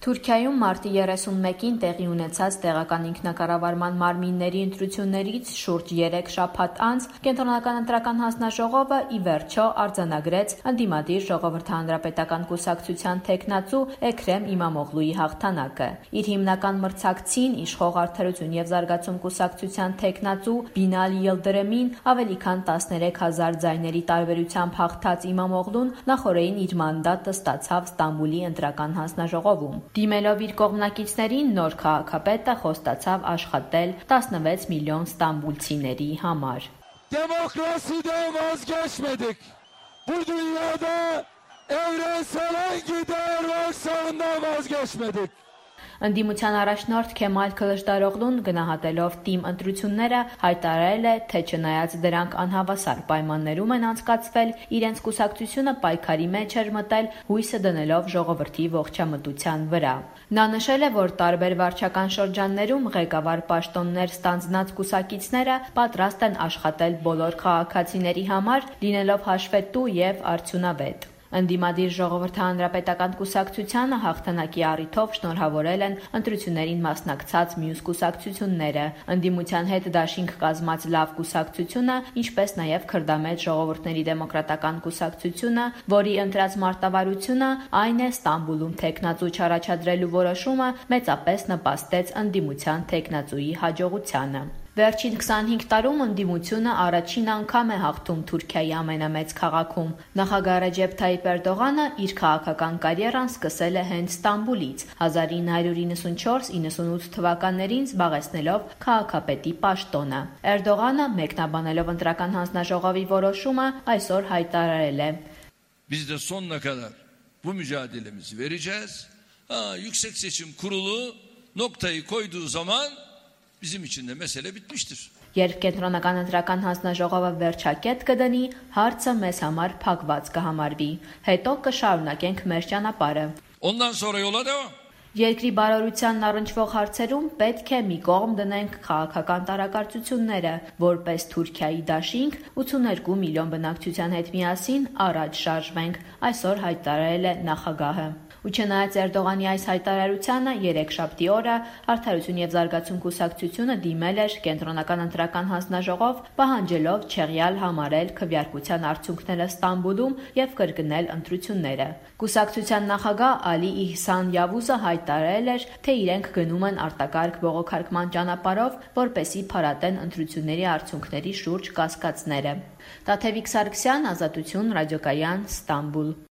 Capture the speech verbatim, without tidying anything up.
Թուրքիայում մարտի երեսունմեկին տեղի ունեցած տեղական ինքնակառավարման մարմինների ընտրություններից շուրջ երեք շաբաթ անց Կենտրոնական ընտրական հանձնաժողովը ի վերջո արձանագրեց ընդդիմադիր Ժողովրդահանրապետական կուսակցության թեկնածու Էքրեմ Իմամօղլուի հաղթանակը։ Իր հիմնական մրցակցին իշխող Արդարություն և զարգացում կուսակցության թեկնածու Բինալ Յիլդրեմին ավելի քան տասներեք հազար ձայների տարբերությամբ հաղթած Իմամօղլուն նախօրեին իր մանդատը ստացավ Ստամբուլի ընտրական հանձնաժողովում։ Դիմելով իր կողմնակիցներին, նոր քաղաքապետը խոստացավ աշխատել տասնվեց միլիոն ստամբուլցիների համար։ Demokrasiden vazgeçmedik. Bu dünyada evrensel hangi değer varsa ondan vazgeçmedik. Ընդդիմության առաջնորդ Քեմալ Քլշդարօղլուն գնահատելով թիմ ընտրությունները հայտարարել է, թե չնայած դրանք անհավասար պայմաններում են անցկացվել, իրենց կուսակցությունը պայքարի մեջ էր մտել, հույսը դնելով ժողովրդի ողջամտության վրա։ Նա նշել է, որ տարբեր վարչական շրջաններում ղեկավար պաշտոններ ստանձնած կուսակիցները պատրաստ են աշխատել բոլոր քաղաքացիների համար, լինելով հաշվետու և արդյունավետ։ Ընդդիմադիր Ժողովրդահանրապետական կուսակցությանը հաղթանակի առիթով շնորհավորել են ընտրություններին մասնակցած մյուս կուսակցությունները։ Ընդդիմության հետ դաշինք կազմած լավ կուսակցությունը, ինչպես նաև Քրդամետ ժողովուրդների դեմոկրատական կուսակցությունը, որի ընտրած մարտավարությունը այն է Ստամբուլում թեկնածու չառաջադրելու որոշումը, մեծապես նպաստեց ընդդիմության թեկնածուի հաջողությանը։ Վերջին քսանհինգ տարում ընդդիմությունը առաջին անգամ է հաղթում Թուրքիայի ամենամեծ քաղաքում։ Նախագահ Ռեջեփ Թայիփ Էրդողանը իր քաղաքական կարիերան սկսել է հենց Ստամբուլից հազար ինը հարյուր իննսունչորս իննսունութ թվականներին զբաղեցնելով քաղաքապետի պաշտոնը։ Էրդողանը, մեկնաբանելով ընտրական հանձնաժողովի որոշումը, այսօր հայտարարել է. Biz de sonuna kadar bu mücadelemizi vereceğiz. Ha, Yüksek Seçim Kurulu noktayı koyduğu zaman bizim için de mesele bitmiştir. Երբ Կենտրոնական ընտրական հանձնաժողովը վերջակետ կդնի, հարցը մեզ համար փակված կհամարվի։ Հետո կշարունակենք մեր ճանապարհը։ Ondan sonra yola devam. Երկրի բարօրությանն առնչվող հարցերում պետք է մի կողմ դնենք քաղաքական տարակարծությունները, որպես Թուրքիայի դաշինք ութսուներկու միլիոն բնակչության հետ միասին առաջ շարժվենք, այսօր հայտարարել է նախագահը։ Ու չնայած Էրդողանի այս հայտարարությանը երեքշաբթի օրը Արդարություն և զարգացում կուսակցությունը դիմել էր Կենտրոնական ընտրական հանձնաժողով, պահանջելով չեղյալ համարել քվեարկության արդյունքները Ստամբուլում և կրկնել ընտրությունները։ Կուսակցության նախագահ Ալի Իհսան Յավուզը հայտարարել էր, թե իրենք գնում են արտակարգ բողոքարկման ճանապարհով, որպեսզի փարատեն ընտրությունների արդյունքների շուրջ կասկածները։ Տաթևիկ Սարգսյան, Ազատություն, Ռադիոկայան, Ստամբուլ։